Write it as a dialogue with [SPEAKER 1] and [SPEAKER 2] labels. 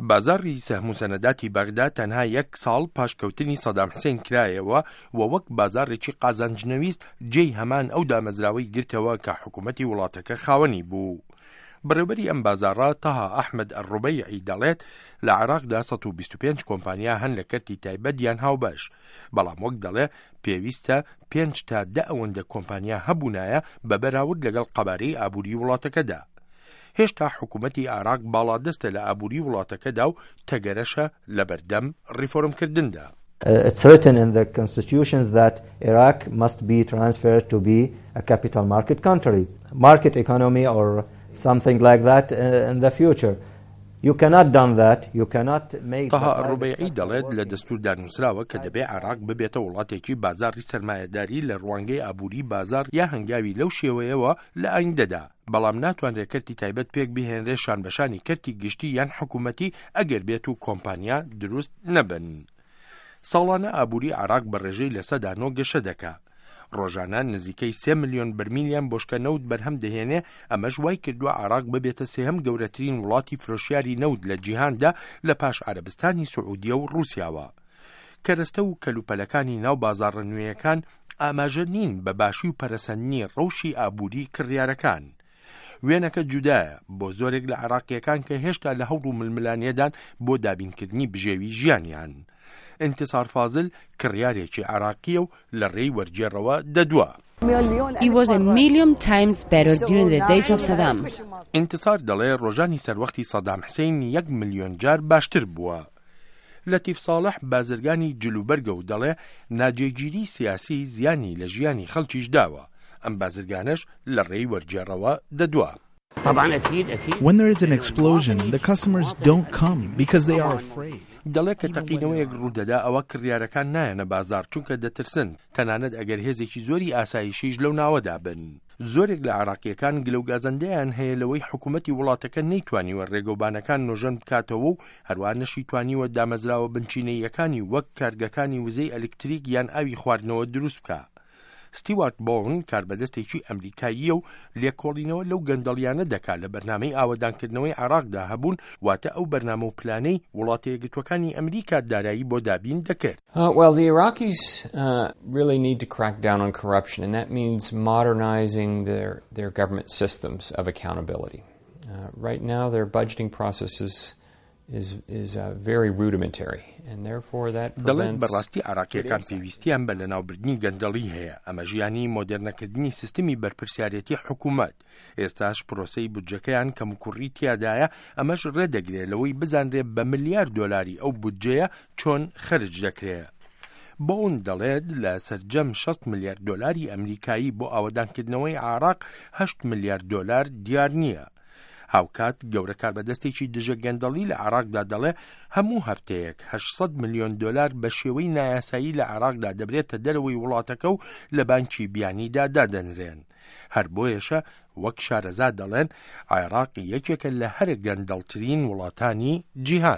[SPEAKER 1] بازاری سەهم و سەنەداتی بەغدا تەنها 1 ساڵ پاشکەوتنی سەدام حوسێن کرایەوە و وەک بازارێکی قازانجنەویست جێی هەمان ئەو دامەزراوەی گرتەوە کە حکوومەتی وڵاتەکە خاوەنی بوو. بەڕێوەبەری ئەم بازارە تەها ئەحمەد ئەڕوبەیعی دەڵێت لە عێراقدا 125 کۆمپانیا هەن لە کەرتی تایبەت یان هاوبەش، بەڵام وەک دەڵێ پێویستە 5 تا 10 ئەوەندە کۆمپانیا هەبوونایە بە بەراورد لەگەڵ قەبارەی ئابووری وڵاتەکەدا. هێشتا حکوومەتی عێراق باڵادەستە لە ئابووری وڵاتەکەدا و تەگەرەشە لە بەردەم ڕیفۆرمکردندا.
[SPEAKER 2] It's written in the constitutions that Iraq must be transferred to be a capital market country, market economy or something like that in the future. You cannot done that. You cannot make.
[SPEAKER 1] تەها ئەڕوبەیعی دەڵێت لە دەستوردا نووسراوە کە دەبێ عێراق ببێتە وڵاتێکی بازاری سەرمایەداری لە ڕوانگەی ئابووری بازار یا هەنگاوی لەو شێوەیەوە لە ئایندەدا، بەڵام ناتوانرێت کەرتی تایبەت پێک بهێنرێ شانبەشانی کەرتی گشتی یان حکوومەتی ئەگەر بێت و کۆمپانیا دروست نەبن. ساڵانە ئابووری عێراق بە ڕێژەی لە 109 گەشە دەکات. ڕۆژانە نزیکەی 3 ملیۆن بەرمیلیان بۆشکە نەوت بەرهەم دەهێنێ، ئەمەش وای کردووە عێراق ببێتە سێهەم گەورەترین وڵاتی فرۆشیاری نەوت لە جیهاندا لە پاش عەرەبستانی سوعودیە و ڕووسیاوە. کەرەستە و کەلوپەلەکانی ناو بازاڕە نوێیەکان ئاماژە نین بە باشی و پەرەسەندنی ڕەوشی ئابووری کڕیارەکان. وێنەکە جودایە بۆ زۆرێک لە عێراقیەکان کە هێشتا لە هەوڵ و ململانیەدان بۆ دابینکردنی بژێوی ژیانیان. انتصار فازل کڕیارێکی عێراقیە و لە ڕێی وەرگێڕەوە دەدووە.
[SPEAKER 3] It was a million times better during the days of Saddam.
[SPEAKER 1] انتصار دەڵێ ڕۆژانی سەروەختی سەدام حوسێن 1 ملیۆن جار باشتر بووە. لەتیف ساڵح بازرگانی جلوبەرگە و دەڵێ ناجێگیری سیاسی زیانی لە ژیانی خەڵکیش داوە. ئەم بازرگانش لە ڕێی وەرگێڕەوە دەدووە.
[SPEAKER 4] When there is an explosion, the customers don't come because they are afraid.
[SPEAKER 1] دەڵێ کە تەقینەوەیەک ڕوودەدا ئەوە کڕیارەکان نایەنە بازار چونکە دەترسن، تەنانەت ئەگەر هێزێکی زۆری ئاسایشیش لەو ناوەدا بن. زۆرێک لە عێراقیەکان گلەوگازەندەیان هەیە لەوەی حکوومەتی وڵاتەکە نەیتوانیوە ڕێگەوبانەکان نۆژەن بکاتەوە و هەروە نەشی توانیوە دامەزراوە بنچینەیەکانی وەک کارگەکانی وزەی ئەلکتریک یان ئاوی خواردنەوە دروست بکە. ستیوارت بۆن کاربەدەستێکی ئەمریکاییە و لێکۆڵینەوە لەو گەندەڵیانە دەکات لە بەرنامەی ئاوەدانکردنەوەی عێراقدا هەبوون، واتە ئەو بەرنامە و پلانەی وڵاتە یەکگرتووەکانی ئەمریکا دارایی بۆ دابین دەکرد.
[SPEAKER 5] Well, the Iraqis really need to crack down on corruption, and that means modernizing their government systems of accountability. Right now, their budgeting process is very rudimentary, and therefore that prevents.
[SPEAKER 1] دەڵێت بەڕاستی عێراقیەکان پێویستیان بە لەناوبردنی گەندەڵی هەیە، ئەمە ژیانی مۆدێرنەکردنی سیستمی بەرپرسیارەتی حکوومەت. ئێستاش پرۆسەی بودجەکەیان کەم و کوڕی تیادایە، ئەمەش ڕێدەگرێت لەوەی بزانرێت بە ملیار دۆلاری ئەو بودجەیە چۆن خەرج دەکرێت. بۆن دەڵێت لە سەرجەم 60 ملیار دۆلاری ئەمریکایی بۆ ئاوەدانکردنەوەی عێراق 8 ملیار دۆلار دیار نییە. هاوکات گەورە کاربەدەستێکی دژە گەندەڵی لە عێراقدا دەڵێ هەموو هەفتەیەک 800 ملیۆن دۆلار بە شێوەی نایاسایی لە عێراقدا دەبرێتە دەرەوەی وڵاتەکە و لە بانکی بیانیدا دادەنرێن. هەر بۆیەشە وەک شارەزا دەڵێن عێراق یەکێکە لە هەرە گەندەڵترین وڵاتانی جیهان.